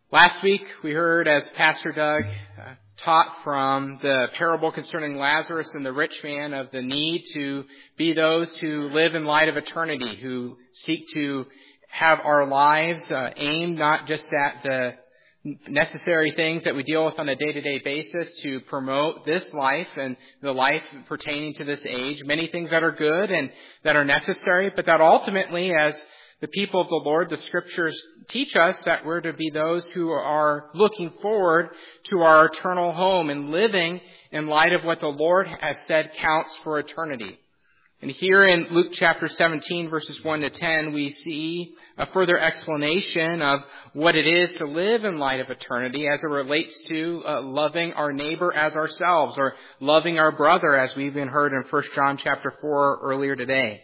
Last week we heard, as Pastor Doug taught from the parable concerning Lazarus and the rich man, of the need to be those who live in light of eternity, who seek to have our lives aimed not just at the necessary things that we deal with on a day-to-day basis to promote this life and the life pertaining to this age. Many things that are good and that are necessary, but that ultimately, as the people of the Lord, the Scriptures teach us that we're to be those who are looking forward to our eternal home and living in light of what the Lord has said counts for eternity. And here in Luke chapter 17, verses 1 to 10, we see a further explanation of what it is to live in light of eternity as it relates to loving our neighbor as ourselves, or loving our brother, as we even heard in 1 John chapter 4 earlier today.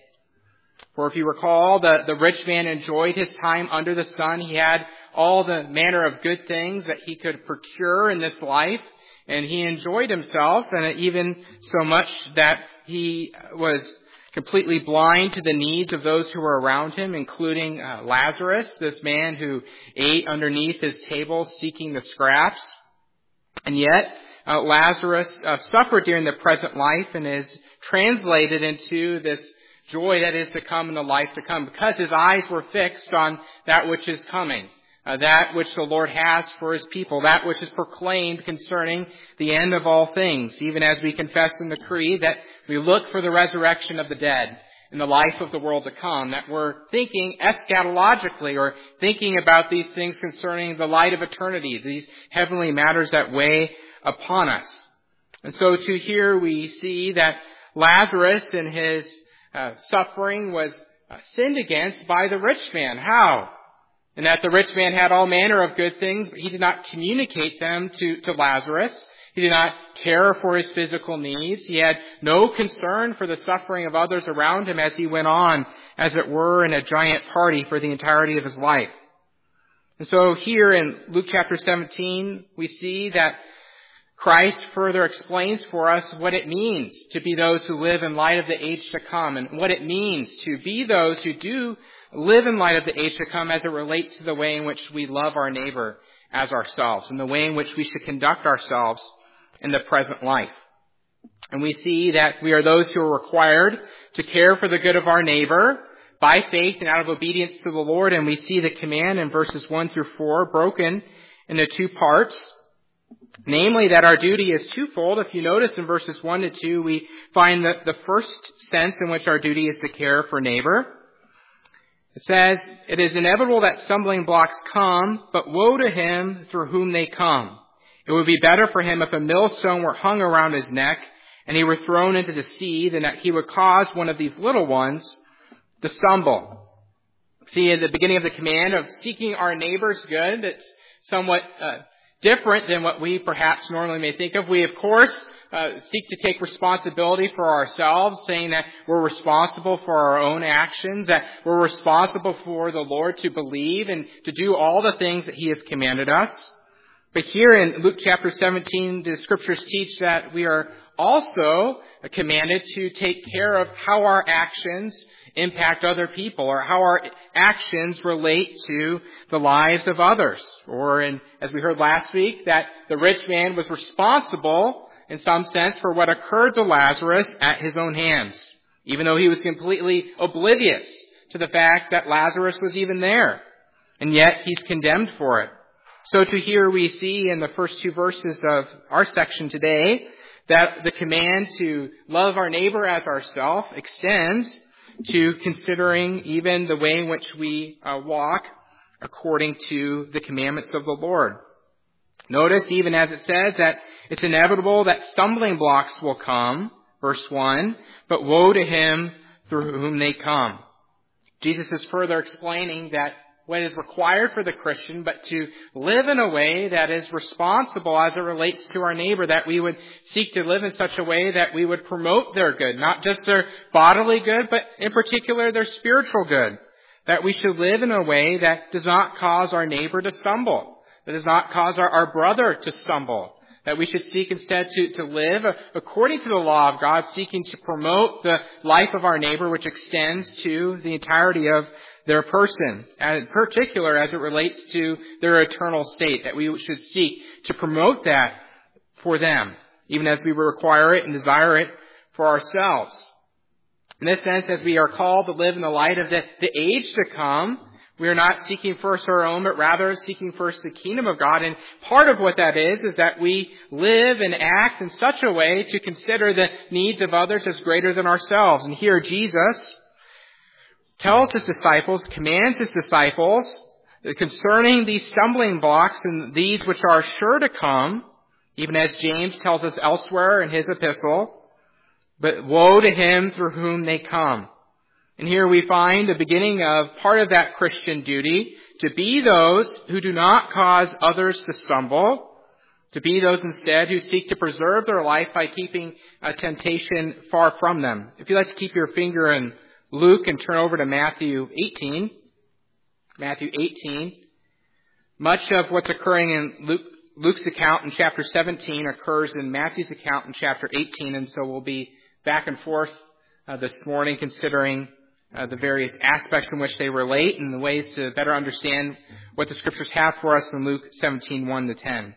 For if you recall, the rich man enjoyed his time under the sun. He had all the manner of good things that he could procure in this life, and he enjoyed himself, and even so much that he was completely blind to the needs of those who were around him, including Lazarus, this man who ate underneath his table seeking the scraps. And yet, Lazarus suffered during the present life and is translated into this joy that is to come in the life to come, because his eyes were fixed on that which is coming, that which the Lord has for His people, that which is proclaimed concerning the end of all things, even as we confess in the Creed that we look for the resurrection of the dead in the life of the world to come, that we're thinking eschatologically, or thinking about these things concerning the light of eternity, these heavenly matters that weigh upon us. And so to here we see that Lazarus in his suffering was sinned against by the rich man. How? And that the rich man had all manner of good things, but he did not communicate them to Lazarus. He did not care for his physical needs. He had no concern for the suffering of others around him as he went on, as it were, in a giant party for the entirety of his life. And so here in Luke chapter 17, we see that Christ further explains for us what it means to be those who live in light of the age to come, and what it means to be those who do live in light of the age to come as it relates to the way in which we love our neighbor as ourselves, and the way in which we should conduct ourselves in the present life. And we see that we are those who are required to care for the good of our neighbor by faith and out of obedience to the Lord. And we see the command in verses 1 through 4 broken into two parts. Namely, that our duty is twofold. If you notice in verses 1 to 2, we find the first sense in which our duty is to care for neighbor. It says, "It is inevitable that stumbling blocks come, but woe to him through whom they come. It would be better for him if a millstone were hung around his neck and he were thrown into the sea than that he would cause one of these little ones to stumble." See, at the beginning of the command of seeking our neighbor's good, it's somewhat different than what we perhaps normally may think of. We, of course, seek to take responsibility for ourselves, saying that we're responsible for our own actions, that we're responsible for the Lord to believe and to do all the things that He has commanded us. But here in Luke chapter 17, the Scriptures teach that we are also commanded to take care of how our actions impact other people, or how our actions relate to the lives of others. Or, as we heard last week, that the rich man was responsible in some sense for what occurred to Lazarus at his own hands, even though he was completely oblivious to the fact that Lazarus was even there. And yet he's condemned for it. So to here we see in the first two verses of our section today that the command to love our neighbor as ourselves extends to considering even the way in which we walk according to the commandments of the Lord. Notice, even as it says, that it's inevitable that stumbling blocks will come, verse 1, but woe to him through whom they come. Jesus is further explaining that what is required for the Christian, but to live in a way that is responsible as it relates to our neighbor, that we would seek to live in such a way that we would promote their good, not just their bodily good, but in particular their spiritual good. That we should live in a way that does not cause our neighbor to stumble, that does not cause our brother to stumble. That we should seek instead to live according to the law of God, seeking to promote the life of our neighbor, which extends to the entirety of their person, in particular as it relates to their eternal state, that we should seek to promote that for them, even as we require it and desire it for ourselves. In this sense, as we are called to live in the light of the age to come, we are not seeking first our own, but rather seeking first the kingdom of God. And part of what that is that we live and act in such a way to consider the needs of others as greater than ourselves. And here Jesus tells his disciples, commands his disciples, concerning these stumbling blocks and these which are sure to come, even as James tells us elsewhere in his epistle, but woe to him through whom they come. And here we find the beginning of part of that Christian duty, to be those who do not cause others to stumble, to be those instead who seek to preserve their life by keeping a temptation far from them. If you'd like to keep your finger in Luke and turn over to Matthew 18. Matthew 18. Much of what's occurring in Luke's account in chapter 17 occurs in Matthew's account in chapter 18, and so we'll be back and forth this morning considering the various aspects in which they relate and the ways to better understand what the Scriptures have for us in Luke 17, 1 to 10.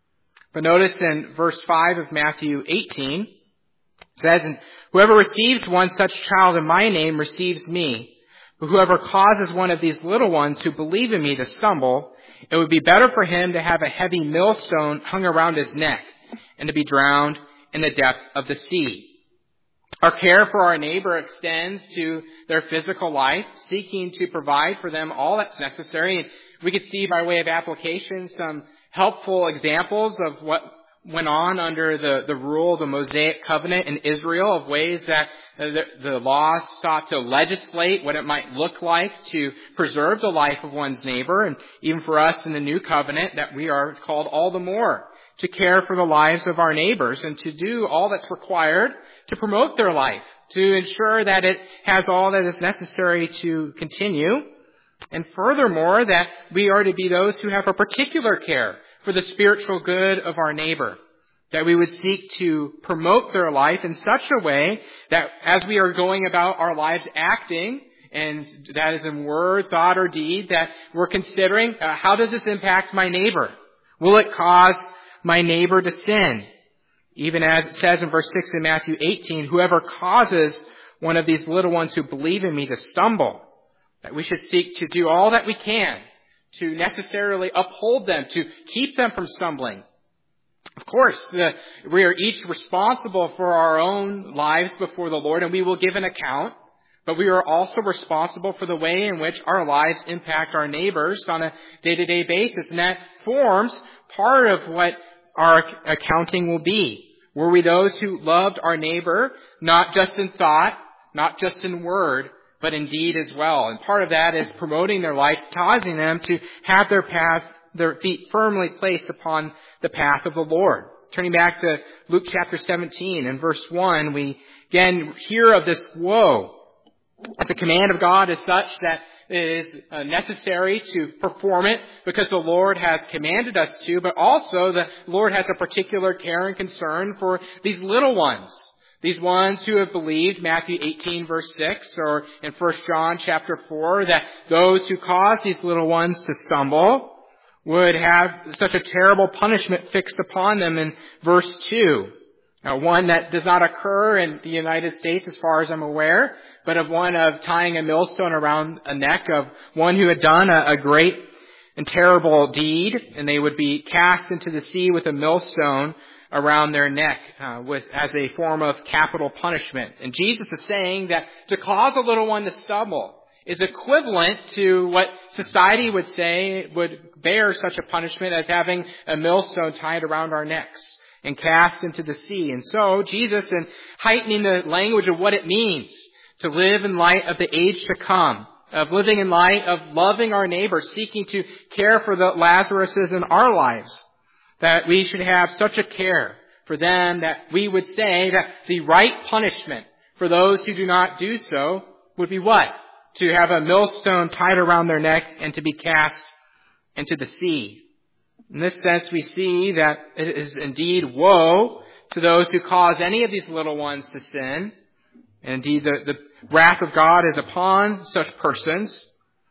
But notice in verse 5 of Matthew 18, it says, "And whoever receives one such child in my name receives me. But whoever causes one of these little ones who believe in me to stumble, it would be better for him to have a heavy millstone hung around his neck and to be drowned in the depth of the sea." Our care for our neighbor extends to their physical life, seeking to provide for them all that's necessary. And we could see by way of application some helpful examples of what went on under the rule of the Mosaic covenant in Israel, of ways that the laws sought to legislate what it might look like to preserve the life of one's neighbor. And even for us in the new covenant, that we are called all the more to care for the lives of our neighbors and to do all that's required to promote their life, to ensure that it has all that is necessary to continue. And furthermore, that we are to be those who have a particular care for the spiritual good of our neighbor, that we would seek to promote their life in such a way that as we are going about our lives acting, and that is in word, thought, or deed, that we're considering, how does this impact my neighbor? Will it cause my neighbor to sin? Even as it says in verse 6 in Matthew 18, "Whoever causes one of these little ones who believe in me to stumble," that we should seek to do all that we can to necessarily uphold them, to keep them from stumbling. Of course, we are each responsible for our own lives before the Lord, and we will give an account, but we are also responsible for the way in which our lives impact our neighbors on a day-to-day basis, and that forms part of what our accounting will be. Were we those who loved our neighbor, not just in thought, not just in word, but in deed as well? And part of that is promoting their life, causing them to have their feet firmly placed upon the path of the Lord. Turning back to Luke chapter 17 and verse 1, we again hear of this woe. That the command of God is such that it is necessary to perform it because the Lord has commanded us to, but also the Lord has a particular care and concern for these little ones. These ones who have believed, Matthew 18 verse 6, or in 1 John chapter 4, that those who cause these little ones to stumble would have such a terrible punishment fixed upon them in verse 2. Now, one that does not occur in the United States as far as I'm aware, but of one of tying a millstone around a neck of one who had done a great and terrible deed, and they would be cast into the sea with a millstone around their neck as a form of capital punishment. And Jesus is saying that to cause a little one to stumble is equivalent to what society would say would bear such a punishment as having a millstone tied around our necks and cast into the sea. And so Jesus, in heightening the language of what it means to live in light of the age to come, of living in light of loving our neighbors, seeking to care for the Lazaruses in our lives, that we should have such a care for them that we would say that the right punishment for those who do not do so would be what? To have a millstone tied around their neck and to be cast into the sea. In this sense, we see that it is indeed woe to those who cause any of these little ones to sin. And indeed, the wrath of God is upon such persons.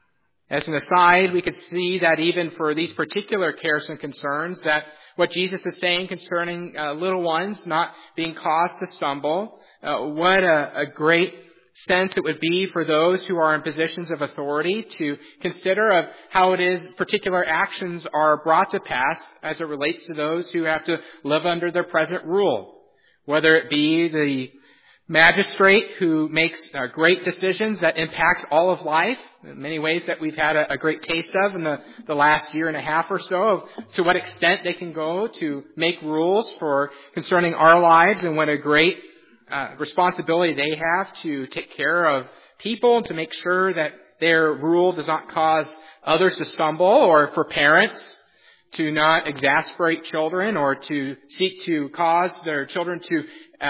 As an aside, we could see that even for these particular cares and concerns, that what Jesus is saying concerning little ones not being caused to stumble, what a great sense it would be for those who are in positions of authority to consider of how it is particular actions are brought to pass as it relates to those who have to live under their present rule. Whether it be the magistrate who makes great decisions that impacts all of life, in many ways that we've had a great taste of in the last year and a half or so, of to what extent they can go to make rules for concerning our lives, and what a great responsibility they have to take care of people and to make sure that their rule does not cause others to stumble, or for parents to not exasperate children or to seek to cause their children to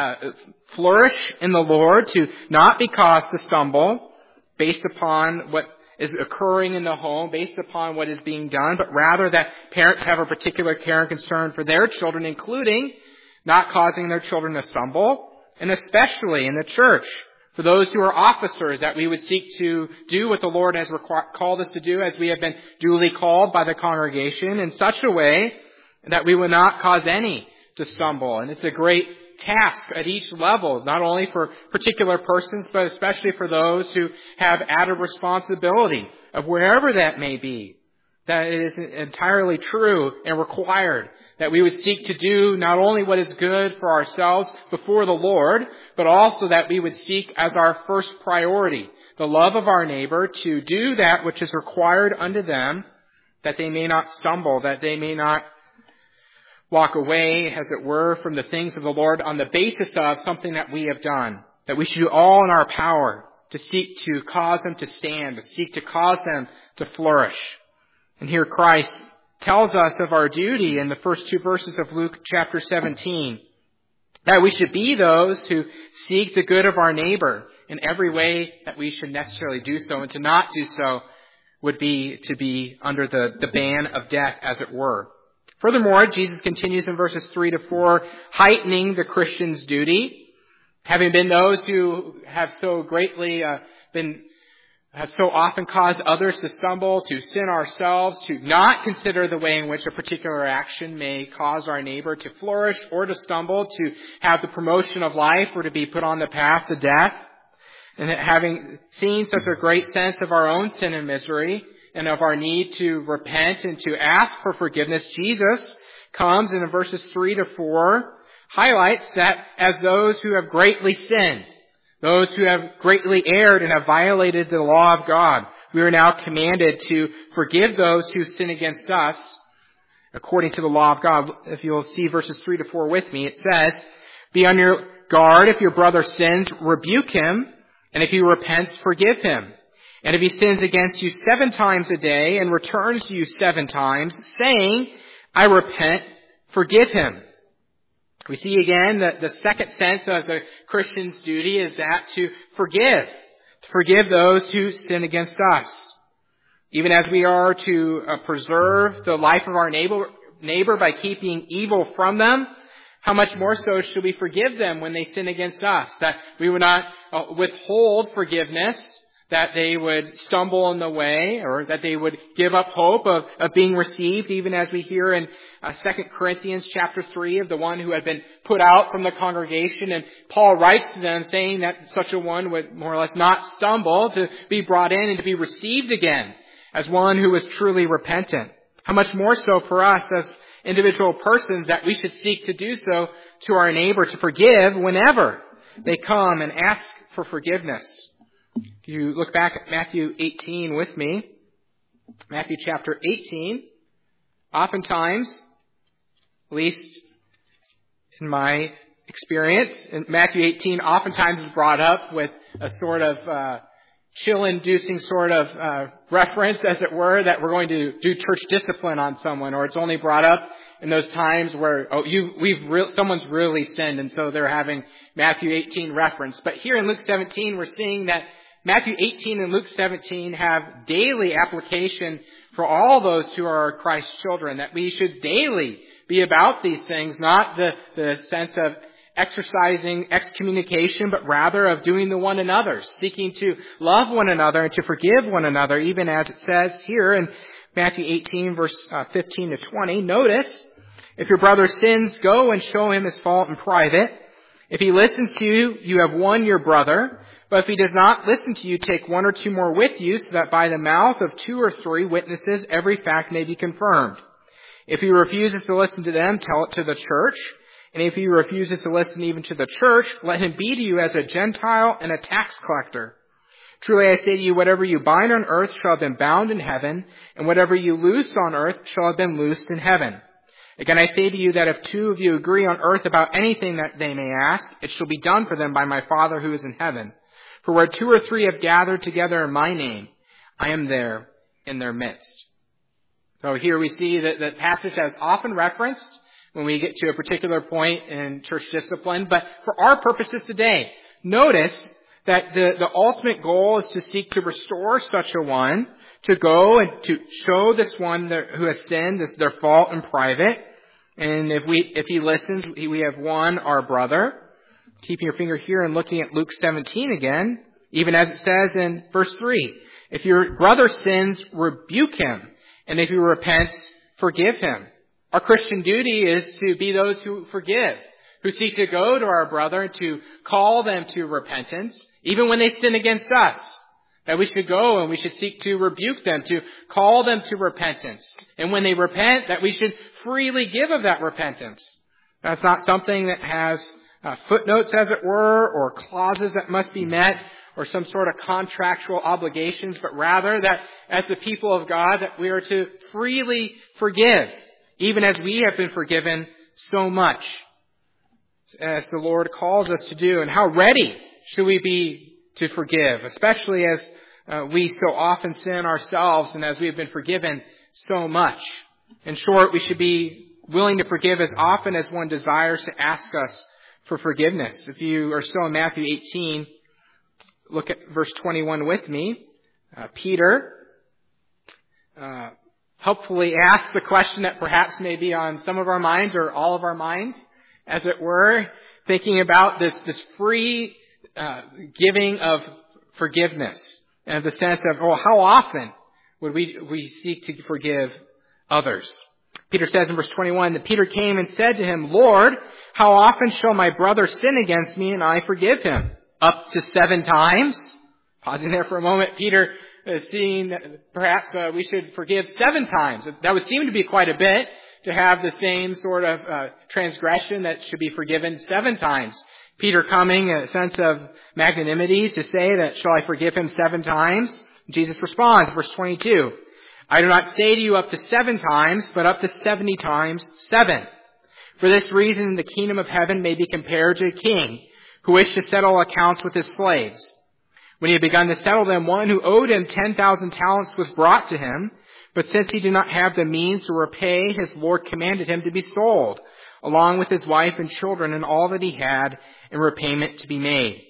flourish in the Lord, to not be caused to stumble based upon what is occurring in the home, based upon what is being done, but rather that parents have a particular care and concern for their children, including not causing their children to stumble, and especially in the church, for those who are officers, that we would seek to do what the Lord has called us to do, as we have been duly called by the congregation, in such a way that we would not cause any to stumble. And it's a great task at each level, not only for particular persons, but especially for those who have added responsibility of wherever that may be. That it is entirely true and required that we would seek to do not only what is good for ourselves before the Lord, but also that we would seek as our first priority the love of our neighbor, to do that which is required unto them, that they may not stumble, that they may not walk away, as it were, from the things of the Lord on the basis of something that we have done. That we should do all in our power to seek to cause them to stand, to seek to cause them to flourish. And here Christ tells us of our duty in the first two verses of Luke chapter 17, that we should be those who seek the good of our neighbor in every way that we should necessarily do so, and to not do so would be to be under the ban of death, as it were. Furthermore, Jesus continues in verses 3 to 4, heightening the Christian's duty, having been those who have so greatly have so often caused others to stumble, to sin ourselves, to not consider the way in which a particular action may cause our neighbor to flourish or to stumble, to have the promotion of life or to be put on the path to death. And having seen such a great sense of our own sin and misery, and of our need to repent and to ask for forgiveness, Jesus comes in verses 3 to 4, highlights that as those who have greatly sinned, those who have greatly erred and have violated the law of God, we are now commanded to forgive those who sin against us according to the law of God. If you'll see verses 3 to 4 with me, it says, "Be on your guard. If your brother sins, rebuke him, and if he repents, forgive him. And if he sins against you 7 times a day and returns to you 7 times, saying, I repent, forgive him." We see again that the second sense of the Christian's duty is that to forgive those who sin against us. Even as we are to preserve the life of our neighbor by keeping evil from them, how much more so should we forgive them when they sin against us? That we would not withhold forgiveness, that they would stumble in the way, or that they would give up hope of being received, even as we hear in 2 Corinthians chapter 3 of the one who had been put out from the congregation. And Paul writes to them saying that such a one would more or less not stumble, to be brought in and to be received again as one who was truly repentant. How much more so for us as individual persons, that we should seek to do so to our neighbor, to forgive whenever they come and ask for forgiveness. If you look back at Matthew 18 with me, Matthew chapter 18, oftentimes, at least in my experience, in Matthew 18 oftentimes is brought up with a sort of chill-inducing sort of reference, as it were, that we're going to do church discipline on someone, or it's only brought up in those times where someone's really sinned, and so they're having Matthew 18 reference. But here in Luke 17, we're seeing that Matthew 18 and Luke 17 have daily application for all those who are Christ's children, that we should daily be about these things, not the sense of exercising excommunication, but rather of doing the one another, seeking to love one another and to forgive one another, even as it says here in Matthew 18, verse 15 to 20. Notice, if your brother sins, go and show him his fault in private. If he listens to you, you have won your brother. But if he does not listen to you, take one or two more with you, so that by the mouth of 2 or 3 witnesses every fact may be confirmed. If he refuses to listen to them, tell it to the church. And if he refuses to listen even to the church, let him be to you as a Gentile and a tax collector. Truly I say to you, whatever you bind on earth shall have been bound in heaven, and whatever you loose on earth shall have been loosed in heaven. Again, I say to you that if 2 of you agree on earth about anything that they may ask, it shall be done for them by my Father who is in heaven. For where 2 or 3 have gathered together in my name, I am there in their midst. So here we see that the passage has often referenced when we get to a particular point in church discipline. But for our purposes today, notice that the ultimate goal is to seek to restore such a one, to go and to show this one who has sinned their fault in private. And if he listens, we have won our brother. Keeping your finger here and looking at Luke 17 again, even as it says in verse 3, if your brother sins, rebuke him. And if he repents, forgive him. Our Christian duty is to be those who forgive, who seek to go to our brother and to call them to repentance, even when they sin against us. That we should go and we should seek to rebuke them, to call them to repentance. And when they repent, that we should freely give of that repentance. That's not something that has footnotes, as it were, or clauses that must be met, or some sort of contractual obligations, but rather that as the people of God, that we are to freely forgive, even as we have been forgiven so much, as the Lord calls us to do. And how ready should we be to forgive, especially as we so often sin ourselves and as we have been forgiven so much. In short, we should be willing to forgive as often as one desires to ask us for forgiveness. If you are still in Matthew 18, look at verse 21 with me. Peter helpfully asks the question that perhaps may be on some of our minds or all of our minds, as it were, thinking about this free giving of forgiveness, and the sense of, how often would we seek to forgive others? Peter says in verse 21 that Peter came and said to him, Lord, how often shall my brother sin against me and I forgive him? Up to 7 times? Pausing there for a moment, Peter is seeing that perhaps we should forgive 7 times. That would seem to be quite a bit, to have the same sort of transgression that should be forgiven 7 times. Peter coming in a sense of magnanimity to say that, shall I forgive him 7 times? Jesus responds, verse 22, I do not say to you up to 7 times, but up to 70 times 7. For this reason, the kingdom of heaven may be compared to a king who wished to settle accounts with his slaves. When he had begun to settle them, one who owed him 10,000 talents was brought to him. But since he did not have the means to repay, his Lord commanded him to be sold, along with his wife and children and all that he had, in repayment to be made.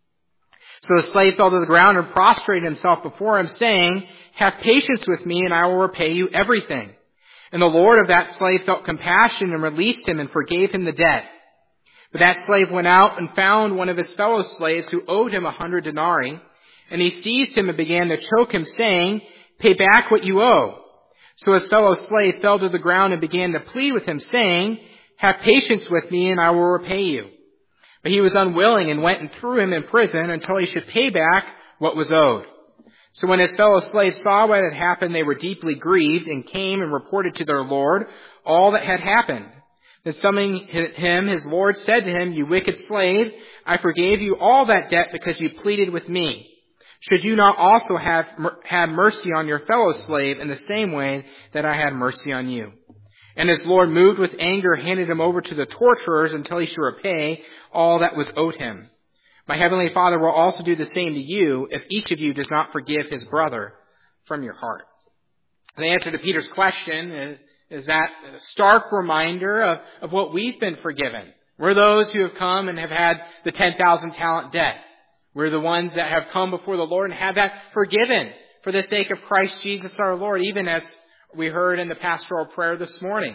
So the slave fell to the ground and prostrated himself before him, saying, have patience with me, and I will repay you everything. And the Lord of that slave felt compassion and released him and forgave him the debt. But that slave went out and found one of his fellow slaves who owed him 100 denarii, and he seized him and began to choke him, saying, pay back what you owe. So his fellow slave fell to the ground and began to plead with him, saying, have patience with me, and I will repay you. But he was unwilling and went and threw him in prison until he should pay back what was owed. So when his fellow slaves saw what had happened, they were deeply grieved and came and reported to their Lord all that had happened. Then summoning him, his Lord said to him, you wicked slave, I forgave you all that debt because you pleaded with me. Should you not also have mercy on your fellow slave in the same way that I had mercy on you? And his Lord, moved with anger, handed him over to the torturers until he should repay all that was owed him. My heavenly Father will also do the same to you if each of you does not forgive his brother from your heart. The answer to Peter's question is that stark reminder of what we've been forgiven. We're those who have come and have had the 10,000 talent debt. We're the ones that have come before the Lord and had that forgiven for the sake of Christ Jesus our Lord, even as we heard in the pastoral prayer this morning.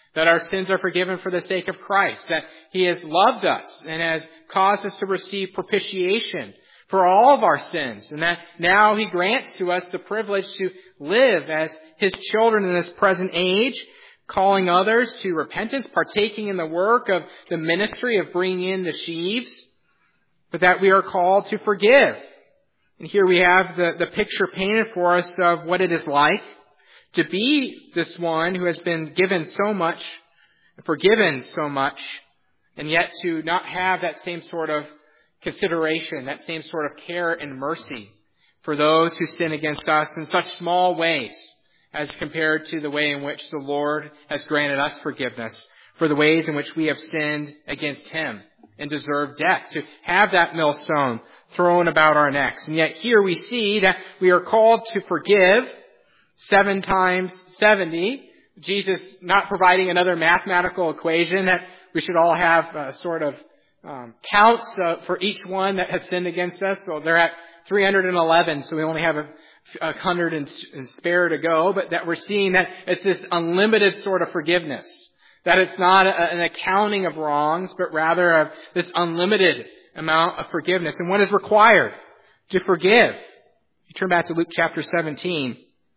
that our sins are forgiven for the sake of Christ, that He has loved us and has caused us to receive propitiation for all of our sins, and that now He grants to us the privilege to live as His children in this present age, calling others to repentance, partaking in the work of the ministry of bringing in the sheaves, but that we are called to forgive. And here we have the picture painted for us of what it is like to be this one who has been given so much, forgiven so much, and yet to not have that same sort of consideration, that same sort of care and mercy for those who sin against us in such small ways as compared to the way in which the Lord has granted us forgiveness for the ways in which we have sinned against Him and deserve death, to have that millstone thrown about our necks. And yet here we see that we are called to forgive 7 times 70. Jesus not providing another mathematical equation that we should all have sort of counts for each one that has sinned against us. So they're at 311, so we only have 100 and spare to go. But that we're seeing that it's this unlimited sort of forgiveness. That it's not an accounting of wrongs, but rather of this unlimited amount of forgiveness. And what is required to forgive? If you turn back to Luke chapter 17,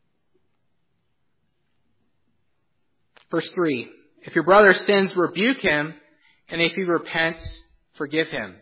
verse 3. If your brother sins, rebuke him, and if he repents, forgive him.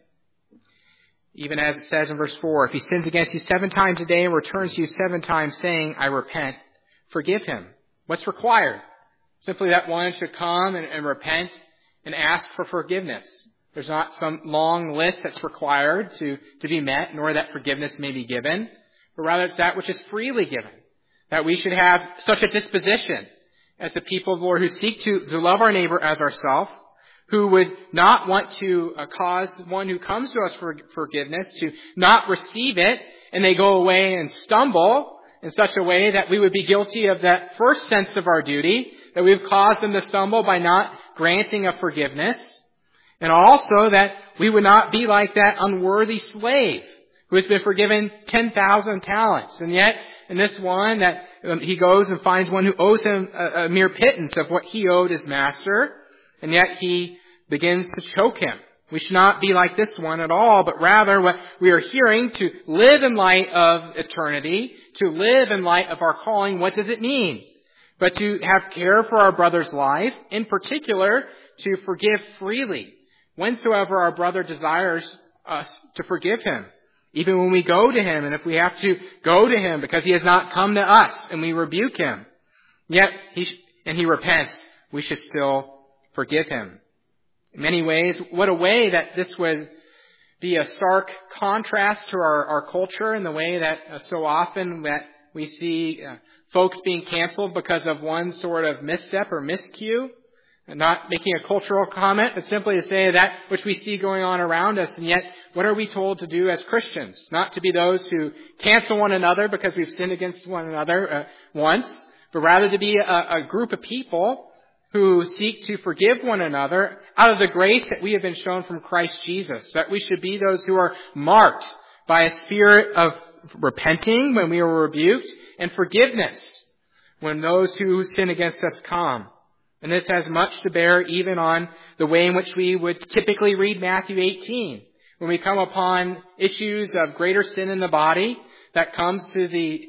Even as it says in verse 4, if he sins against you 7 times a day and returns to you 7 times saying, I repent, forgive him. What's required? Simply that one should come and repent and ask for forgiveness. There's not some long list that's required to be met, nor that forgiveness may be given, but rather it's that which is freely given. That we should have such a disposition as the people of the Lord who seek to love our neighbor as ourselves, who would not want to cause one who comes to us for forgiveness to not receive it, and they go away and stumble in such a way that we would be guilty of that first sense of our duty, that we've caused them to stumble by not granting of forgiveness. And also that we would not be like that unworthy slave who has been forgiven 10,000 talents. And yet, in this one, that he goes and finds one who owes him a mere pittance of what he owed his master. And yet he begins to choke him. We should not be like this one at all, but rather what we are hearing, to live in light of eternity, to live in light of our calling. What does it mean? But to have care for our brother's life, in particular, to forgive freely, whensoever our brother desires us to forgive him. Even when we go to him, and if we have to go to him because he has not come to us, and we rebuke him, yet he repents, we should still forgive him. In many ways, what a way that this would be a stark contrast to our culture, in the way that so often that we see folks being canceled because of one sort of misstep or miscue. And not making a cultural comment, but simply to say that which we see going on around us. And yet, what are we told to do as Christians? Not to be those who cancel one another because we've sinned against one another once, but rather to be a group of people who seek to forgive one another out of the grace that we have been shown from Christ Jesus. That we should be those who are marked by a spirit of repenting when we are rebuked, and forgiveness when those who sin against us come. And this has much to bear even on the way in which we would typically read Matthew 18. When we come upon issues of greater sin in the body, that comes to the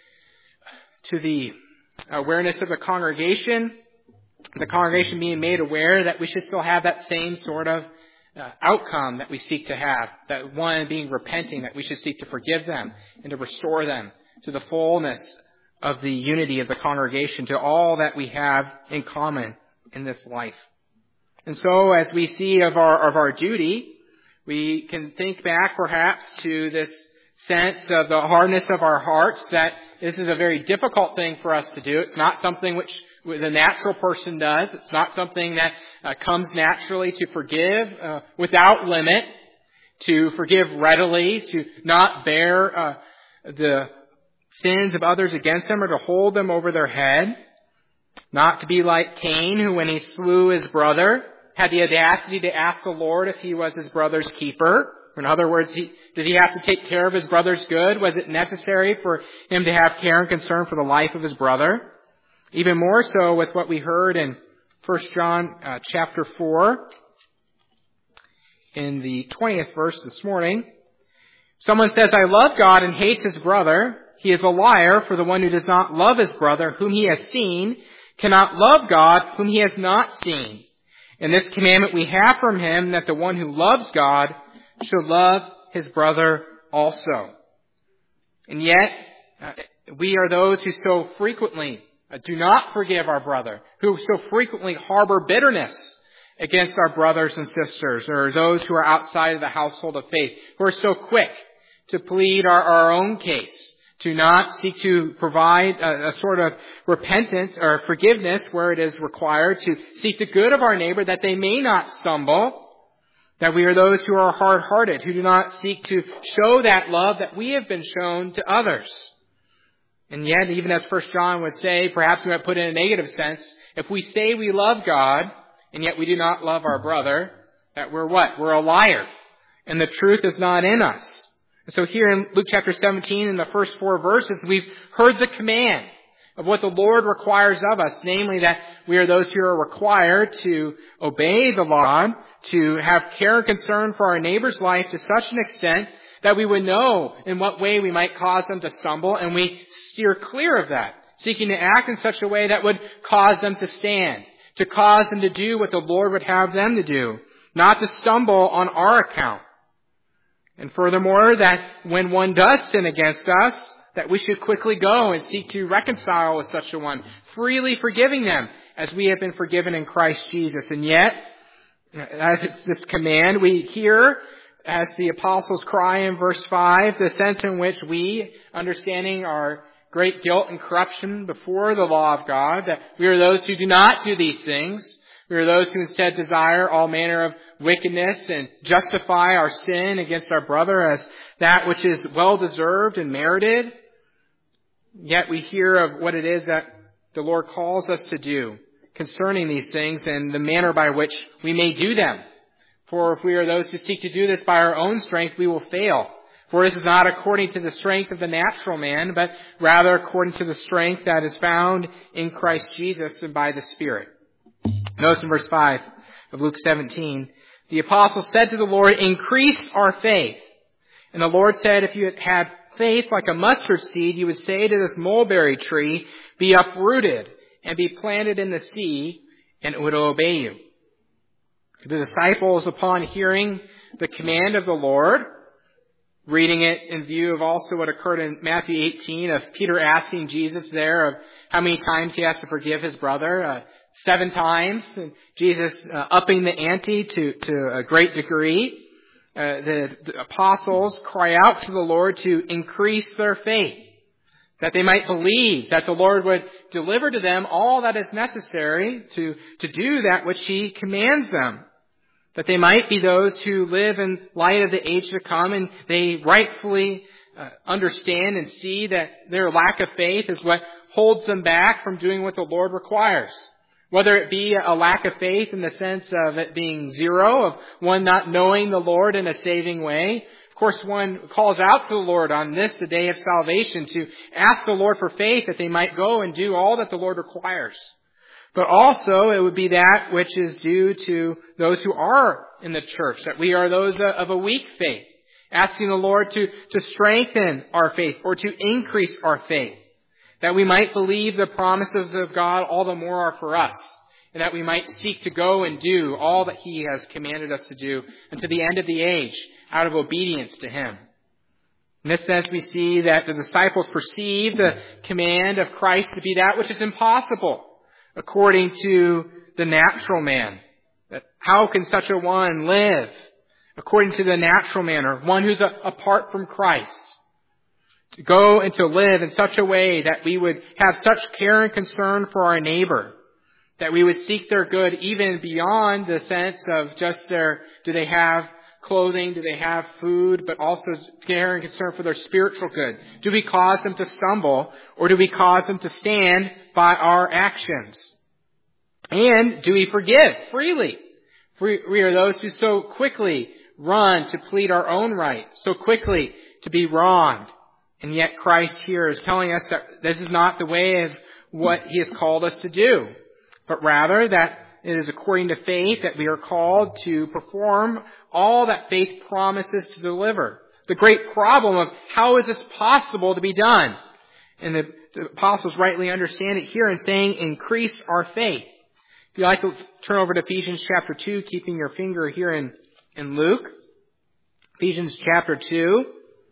awareness of the congregation being made aware that we should still have that same sort of outcome that we seek to have. That one being repenting, that we should seek to forgive them and to restore them to the fullness of the unity of the congregation, to all that we have in common in this life. And so, as we see of our duty, we can think back perhaps to this sense of the hardness of our hearts, that this is a very difficult thing for us to do. It's not something which the natural person does. It's not something that comes naturally, to forgive without limit, to forgive readily, to not bear the sins of others against them, or to hold them over their head. Not to be like Cain, who when he slew his brother had the audacity to ask the Lord if he was his brother's keeper. In other words, did he have to take care of his brother's good? Was it necessary for him to have care and concern for the life of his brother? Even more so with what we heard in 1 John chapter 4, in the 20th verse this morning. Someone says, I love God and hates his brother. He is a liar, for the one who does not love his brother whom he has seen cannot love God whom he has not seen. And this commandment we have from him, that the one who loves God should love his brother also. And yet, we are those who so frequently do not forgive our brother, who so frequently harbor bitterness against our brothers and sisters, or those who are outside of the household of faith, who are so quick to plead our own case, to not seek to provide a sort of repentance or forgiveness where it is required, to seek the good of our neighbor that they may not stumble, that we are those who are hard-hearted, who do not seek to show that love that we have been shown to others. And yet, even as 1 John would say, perhaps we might put it in a negative sense, if we say we love God, and yet we do not love our brother, that we're what? We're a liar. And the truth is not in us. So here in Luke chapter 17, in the first 4 verses, we've heard the command of what the Lord requires of us, namely that we are those who are required to obey the law, to have care and concern for our neighbor's life to such an extent that we would know in what way we might cause them to stumble, and we steer clear of that, seeking to act in such a way that would cause them to stand, to cause them to do what the Lord would have them to do, not to stumble on our account. And furthermore, that when one does sin against us, that we should quickly go and seek to reconcile with such a one, freely forgiving them as we have been forgiven in Christ Jesus. And yet, as it's this command, we hear, as the apostles cry in verse 5, the sense in which we, understanding our great guilt and corruption before the law of God, that we are those who do not do these things. We are those who instead desire all manner of wickedness and justify our sin against our brother as that which is well-deserved and merited. Yet we hear of what it is that the Lord calls us to do concerning these things and the manner by which we may do them. For if we are those who seek to do this by our own strength, we will fail. For this is not according to the strength of the natural man, but rather according to the strength that is found in Christ Jesus and by the Spirit. Notice in verse 5 of Luke 17, the apostle said to the Lord, increase our faith. And the Lord said, if you had faith like a mustard seed, you would say to this mulberry tree, be uprooted and be planted in the sea, and it would obey you. The disciples, upon hearing the command of the Lord, reading it in view of also what occurred in Matthew 18 of Peter asking Jesus there of how many times he has to forgive his brother, 7 times, and Jesus upping the ante to a great degree. The apostles cry out to the Lord to increase their faith, that they might believe that the Lord would deliver to them all that is necessary to do that which he commands them, that they might be those who live in light of the age to come, and they rightfully understand and see that their lack of faith is what holds them back from doing what the Lord requires. Whether it be a lack of faith in the sense of it being zero, of one not knowing the Lord in a saving way. Of course, one calls out to the Lord on this, the day of salvation, to ask the Lord for faith that they might go and do all that the Lord requires. But also, it would be that which is due to those who are in the church, that we are those of a weak faith, asking the Lord to strengthen our faith or to increase our faith, that we might believe the promises of God all the more are for us, and that we might seek to go and do all that he has commanded us to do unto the end of the age, out of obedience to him. In this sense, we see that the disciples perceive the command of Christ to be that which is impossible according to the natural man. That how can such a one live according to the natural man, or one who's apart from Christ? To go and to live in such a way that we would have such care and concern for our neighbor, that we would seek their good even beyond the sense of just do they have clothing, do they have food, but also care and concern for their spiritual good. Do we cause them to stumble, or do we cause them to stand by our actions? And do we forgive freely? We are those who so quickly run to plead our own right, so quickly to be wronged. And yet Christ here is telling us that this is not the way of what he has called us to do, but rather that it is according to faith that we are called to perform all that faith promises to deliver. The great problem of how is this possible to be done? And the apostles rightly understand it here in saying, increase our faith. If you'd like to turn over to Ephesians chapter 2, keeping your finger here in Luke. Ephesians chapter 2.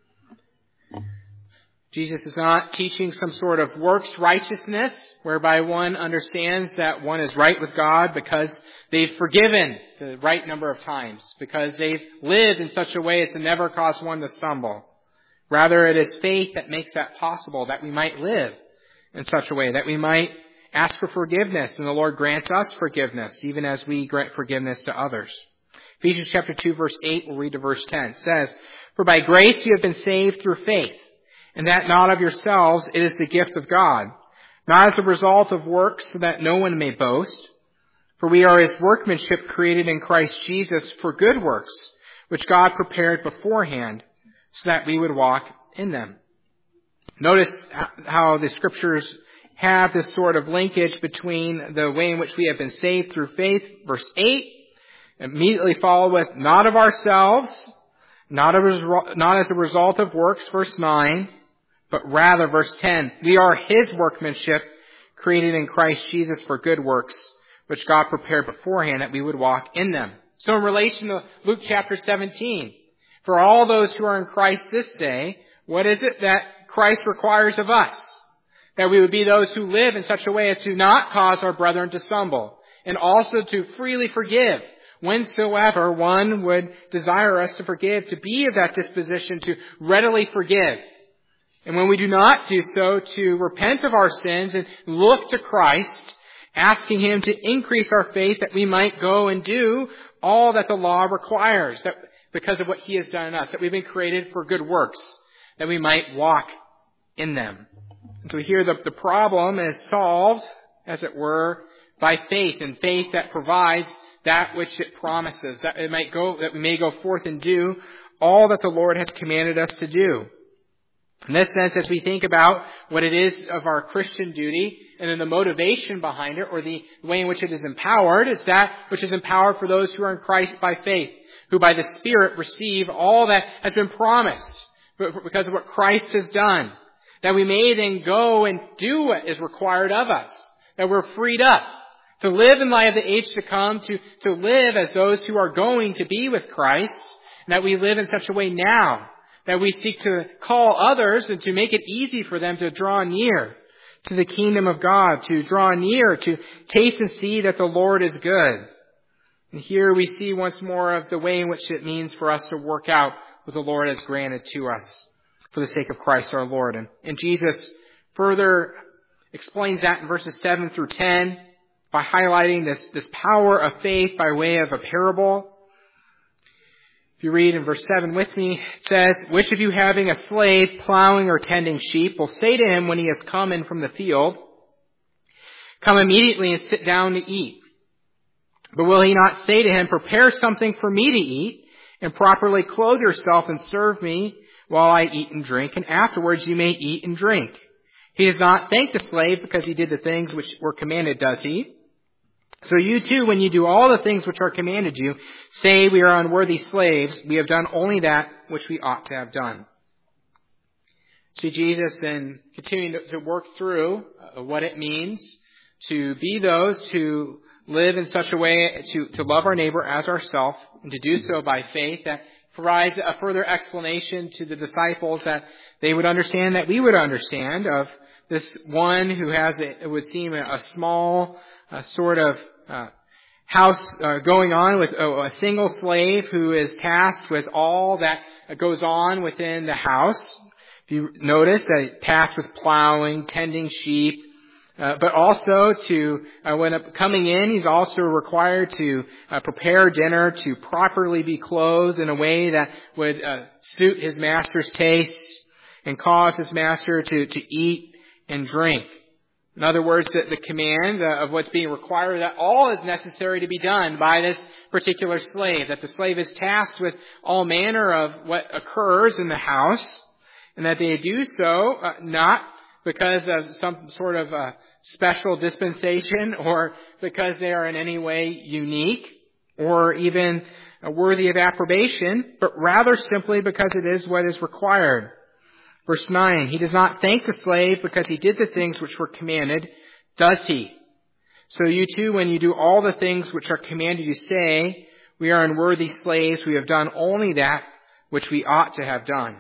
Jesus is not teaching some sort of works righteousness, whereby one understands that one is right with God because they've forgiven the right number of times, because they've lived in such a way as to never cause one to stumble. Rather, it is faith that makes that possible, that we might live in such a way, that we might ask for forgiveness, and the Lord grants us forgiveness, even as we grant forgiveness to others. Ephesians chapter 2, verse 8, we'll read to verse 10. It says, "For by grace you have been saved through faith, and that not of yourselves, it is the gift of God, not as a result of works, so that no one may boast. For we are his workmanship created in Christ Jesus for good works, which God prepared beforehand, so that we would walk in them." Notice how the scriptures have this sort of linkage between the way in which we have been saved through faith, verse 8, immediately followed with not of ourselves, not as a result of works, verse 9, but rather, verse 10, we are his workmanship created in Christ Jesus for good works, which God prepared beforehand that we would walk in them. So in relation to Luke chapter 17, for all those who are in Christ this day, what is it that Christ requires of us? That we would be those who live in such a way as to not cause our brethren to stumble, and also to freely forgive whensoever one would desire us to forgive, to be of that disposition to readily forgive. And when we do not do so, to repent of our sins and look to Christ, asking him to increase our faith that we might go and do all that the law requires, that because of what he has done in us, that we've been created for good works, that we might walk in them. And so here the problem is solved, as it were, by faith, and faith that provides that which it promises, that we may go forth and do all that the Lord has commanded us to do. In this sense, as we think about what it is of our Christian duty, and then the motivation behind it, or the way in which it is empowered, it's that which is empowered for those who are in Christ by faith, who by the Spirit receive all that has been promised because of what Christ has done, that we may then go and do what is required of us, that we're freed up to live in light of the age to come, to live as those who are going to be with Christ, and that we live in such a way now, that we seek to call others and to make it easy for them to draw near to the kingdom of God, to draw near, to taste and see that the Lord is good. And here we see once more of the way in which it means for us to work out what the Lord has granted to us for the sake of Christ our Lord. And Jesus further explains that in verses 7 through 10 by highlighting this power of faith by way of a parable. If you read in verse 7 with me, it says, "Which of you having a slave plowing or tending sheep will say to him when he has come in from the field, 'Come immediately and sit down to eat'? But will he not say to him, 'Prepare something for me to eat, and properly clothe yourself and serve me while I eat and drink, and afterwards you may eat and drink'? He does not thank the slave because he did the things which were commanded, does he? So you too, when you do all the things which are commanded you, say, 'We are unworthy slaves. We have done only that which we ought to have done.'" See Jesus in continuing to work through what it means to be those who live in such a way to love our neighbor as ourselves, and to do so by faith, that provides a further explanation to the disciples that they would understand, that we would understand, of this one who has, it would seem, a small sort of house going on with a single slave who is tasked with all that goes on within the house. If you notice that he's tasked with plowing, tending sheep, but also when coming in, he's also required to prepare dinner, to properly be clothed in a way that would suit his master's tastes and cause his master to eat and drink. In other words, the command of what's being required, that all is necessary to be done by this particular slave, that the slave is tasked with all manner of what occurs in the house, and that they do so not because of some sort of a special dispensation or because they are in any way unique or even worthy of approbation, but rather simply because it is what is required. Verse 9, he does not thank the slave because he did the things which were commanded, does he? So you too, when you do all the things which are commanded, you say, we are unworthy slaves, we have done only that which we ought to have done.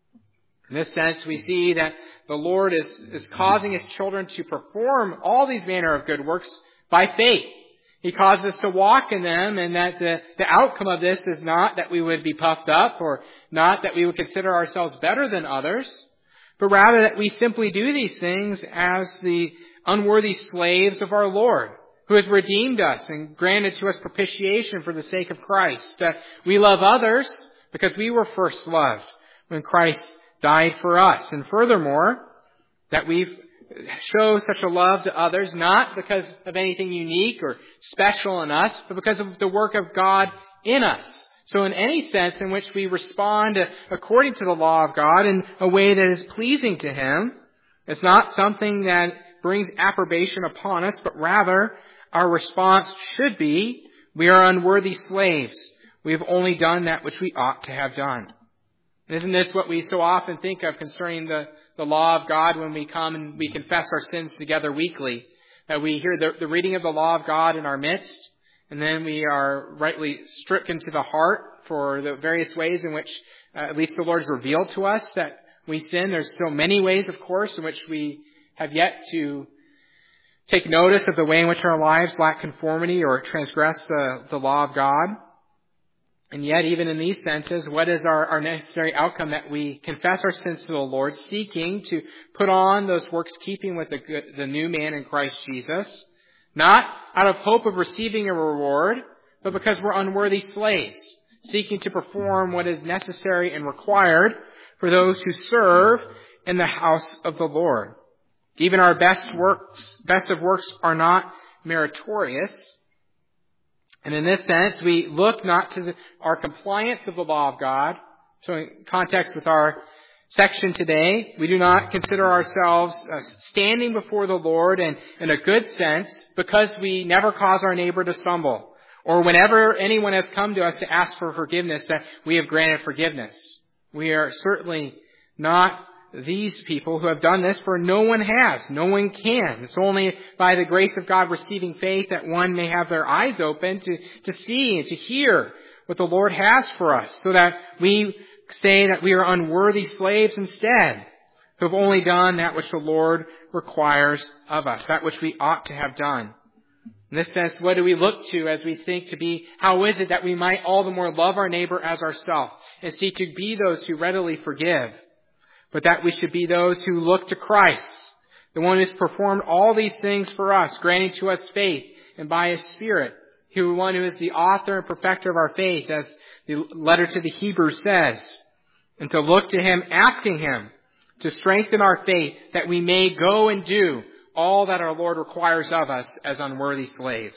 In this sense, we see that the Lord is causing His children to perform all these manner of good works by faith. He causes us to walk in them, and that the outcome of this is not that we would be puffed up or not that we would consider ourselves better than others, but rather that we simply do these things as the unworthy slaves of our Lord, who has redeemed us and granted to us propitiation for the sake of Christ. That we love others because we were first loved when Christ died for us. And furthermore, that we show such a love to others not because of anything unique or special in us, but because of the work of God in us. So in any sense in which we respond according to the law of God in a way that is pleasing to Him, it's not something that brings approbation upon us, but rather our response should be, we are unworthy slaves. We have only done that which we ought to have done. And isn't this what we so often think of concerning the law of God when we come and we confess our sins together weekly? That we hear the reading of the law of God in our midst, and then we are rightly stricken to the heart for the various ways in which at least the Lord has revealed to us that we sin. There's so many ways, of course, in which we have yet to take notice of the way in which our lives lack conformity or transgress the law of God. And yet, even in these senses, what is our necessary outcome? That we confess our sins to the Lord, seeking to put on those works keeping with the new man in Christ Jesus, not out of hope of receiving a reward, but because we're unworthy slaves, seeking to perform what is necessary and required for those who serve in the house of the Lord. Even our best of works are not meritorious. And in this sense, we look not to our compliance of the law of God. So in context with our section today, we do not consider ourselves standing before the Lord in a good sense because we never cause our neighbor to stumble. Or whenever anyone has come to us to ask for forgiveness, that we have granted forgiveness. We are certainly not these people who have done this, for no one has. No one can. It's only by the grace of God receiving faith that one may have their eyes open to see and to hear what the Lord has for us, so that we say that we are unworthy slaves instead, who have only done that which the Lord requires of us, that which we ought to have done. In this sense, what do we look to as we think to be, how is it that we might all the more love our neighbor as ourselves and seek to be those who readily forgive? But that we should be those who look to Christ, the one who has performed all these things for us, granting to us faith, and by His Spirit, the one who is the author and perfecter of our faith, as the letter to the Hebrews says, and to look to Him, asking Him to strengthen our faith, that we may go and do all that our Lord requires of us as unworthy slaves.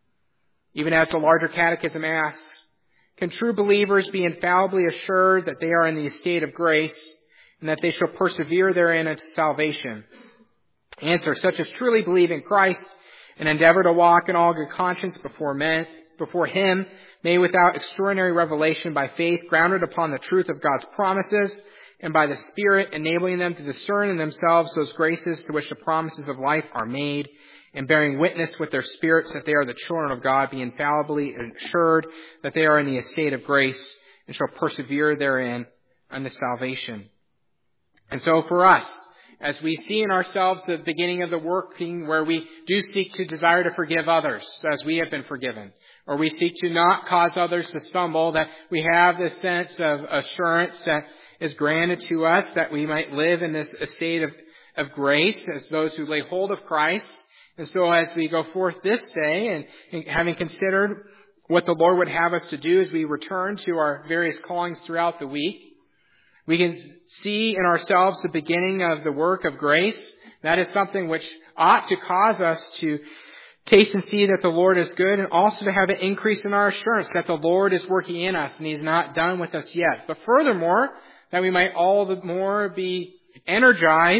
Even as the larger catechism asks, can true believers be infallibly assured that they are in the estate of grace, and that they shall persevere therein unto salvation? Answer, such as truly believe in Christ and endeavor to walk in all good conscience before Him, may without extraordinary revelation by faith grounded upon the truth of God's promises, and by the Spirit enabling them to discern in themselves those graces to which the promises of life are made, and bearing witness with their spirits that they are the children of God, be infallibly assured that they are in the estate of grace, and shall persevere therein unto salvation. And so for us, as we see in ourselves the beginning of the working where we do seek to desire to forgive others as we have been forgiven, or we seek to not cause others to stumble, that we have this sense of assurance that is granted to us, that we might live in this estate of grace as those who lay hold of Christ. And so as we go forth this day, and having considered what the Lord would have us to do as we return to our various callings throughout the week, we can see in ourselves the beginning of the work of grace. That is something which ought to cause us to taste and see that the Lord is good, and also to have an increase in our assurance that the Lord is working in us and He's not done with us yet. But furthermore, that we might all the more be energized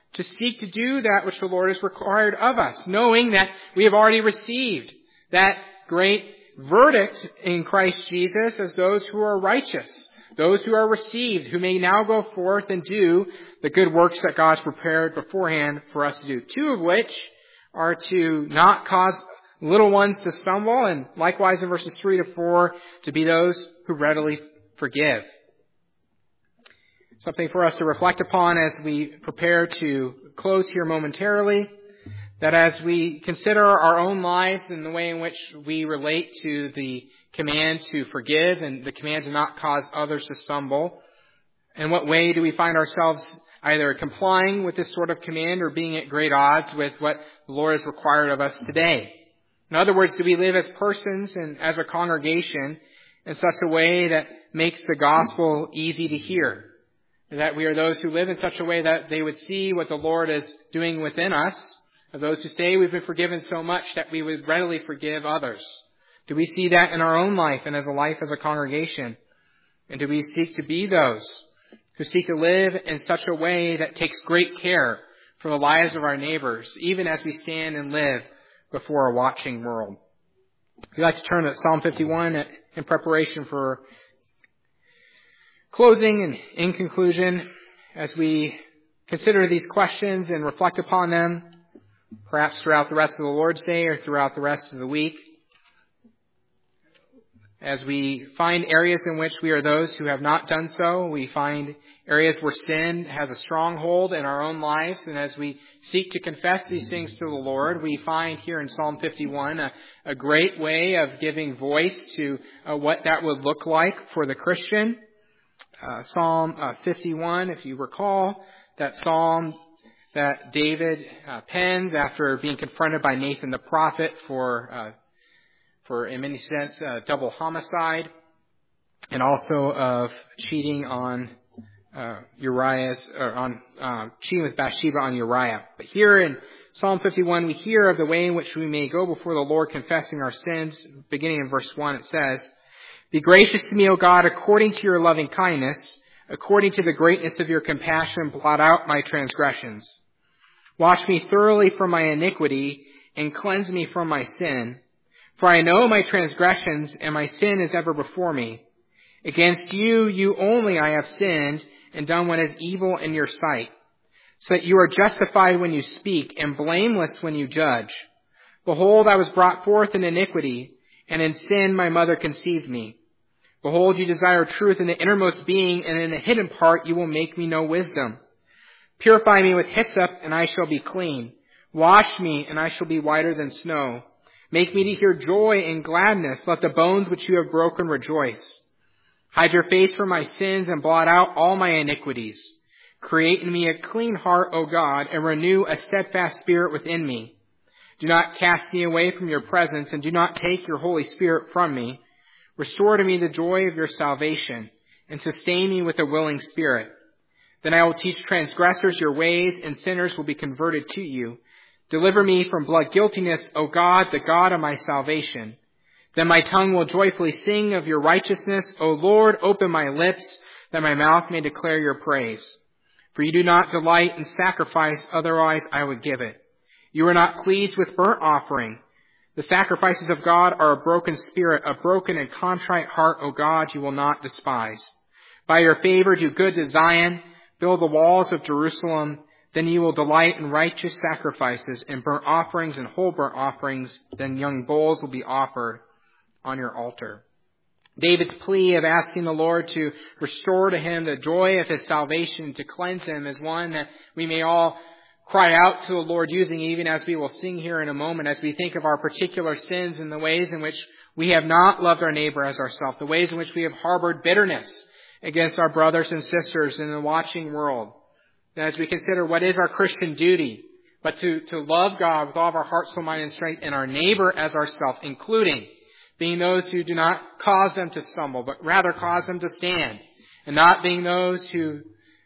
to seek to do that which the Lord has required of us, knowing that we have already received that great verdict in Christ Jesus as those who are righteous, those who are received, who may now go forth and do the good works that God's prepared beforehand for us to do. Two of which are to not cause little ones to stumble, and likewise in verses 3 to 4, to be those who readily forgive. Something for us to reflect upon as we prepare to close here momentarily, that as we consider our own lives and the way in which we relate to the command to forgive and the command to not cause others to stumble, in what way do we find ourselves either complying with this sort of command or being at great odds with what the Lord has required of us today? In other words, do we live as persons and as a congregation in such a way that makes the gospel easy to hear? That we are those who live in such a way that they would see what the Lord is doing within us, of those who say we've been forgiven so much that we would readily forgive others. Do we see that in our own life and as a life as a congregation? And do we seek to be those who seek to live in such a way that takes great care for the lives of our neighbors, even as we stand and live before a watching world? We'd like to turn to Psalm 51 in preparation for closing and in conclusion, as we consider these questions and reflect upon them, perhaps throughout the rest of the Lord's Day or throughout the rest of the week, as we find areas in which we are those who have not done so, we find areas where sin has a stronghold in our own lives, and as we seek to confess these things to the Lord, we find here in Psalm 51 a great way of giving voice to what that would look like for the Christian. Psalm 51, if you recall, that psalm that David pens after being confronted by Nathan the prophet for in many sense double homicide, and also of cheating on cheating with Bathsheba on Uriah. But here in Psalm 51, we hear of the way in which we may go before the Lord confessing our sins. Beginning in verse 1, it says, "Be gracious to me, O God, according to your loving kindness, according to the greatness of your compassion, blot out my transgressions. Wash me thoroughly from my iniquity and cleanse me from my sin. For I know my transgressions, and my sin is ever before me. Against you, you only, I have sinned and done what is evil in your sight, so that you are justified when you speak and blameless when you judge. Behold, I was brought forth in iniquity, and in sin my mother conceived me. Behold, you desire truth in the innermost being, and in the hidden part you will make me know wisdom. Purify me with hyssop, and I shall be clean. Wash me, and I shall be whiter than snow. Make me to hear joy and gladness. Let the bones which you have broken rejoice. Hide your face from my sins and blot out all my iniquities. Create in me a clean heart, O God, and renew a steadfast spirit within me. Do not cast me away from your presence, and do not take your Holy Spirit from me. Restore to me the joy of your salvation, and sustain me with a willing spirit. Then I will teach transgressors your ways, and sinners will be converted to you. Deliver me from blood guiltiness, O God, the God of my salvation. Then my tongue will joyfully sing of your righteousness. O Lord, open my lips, that my mouth may declare your praise. For you do not delight in sacrifice, otherwise I would give it. You are not pleased with burnt offering. The sacrifices of God are a broken spirit, a broken and contrite heart, O God, you will not despise. By your favor do good to Zion, build the walls of Jerusalem. Then you will delight in righteous sacrifices, in burnt offerings and whole burnt offerings. Then young bulls will be offered on your altar." David's plea of asking the Lord to restore to him the joy of his salvation, to cleanse him, is one that we may all cry out to the Lord using, even as we will sing here in a moment, as we think of our particular sins and the ways in which we have not loved our neighbor as ourselves, the ways in which we have harbored bitterness against our brothers and sisters in the watching world. And as we consider what is our Christian duty, but to love God with all of our heart, soul, mind, and strength, and our neighbor as ourselves, including being those who do not cause them to stumble, but rather cause them to stand, and not being those who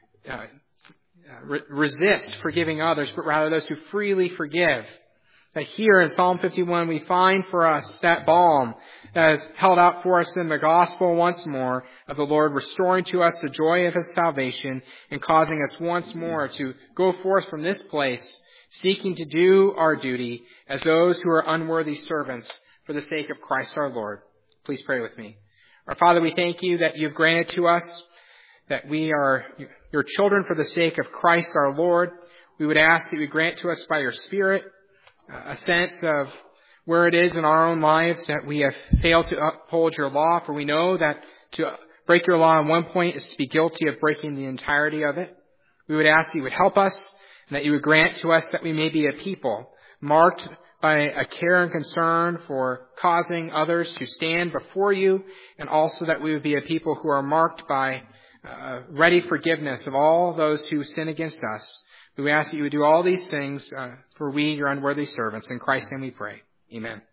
resist forgiving others, but rather those who freely forgive. That here in Psalm 51 we find for us that balm, that has held out for us in the gospel once more of the Lord, restoring to us the joy of His salvation and causing us once more to go forth from this place, seeking to do our duty as those who are unworthy servants for the sake of Christ our Lord. Please pray with me. Our Father, we thank you that you've granted to us that we are your children for the sake of Christ our Lord. We would ask that you grant to us by your Spirit a sense of where it is in our own lives that we have failed to uphold your law, for we know that to break your law on one point is to be guilty of breaking the entirety of it. We would ask that you would help us and that you would grant to us that we may be a people marked by a care and concern for causing others to stand before you, and also that we would be a people who are marked by ready forgiveness of all those who sin against us. We ask that you would do all these things for we, your unworthy servants. In Christ's name we pray. Amen.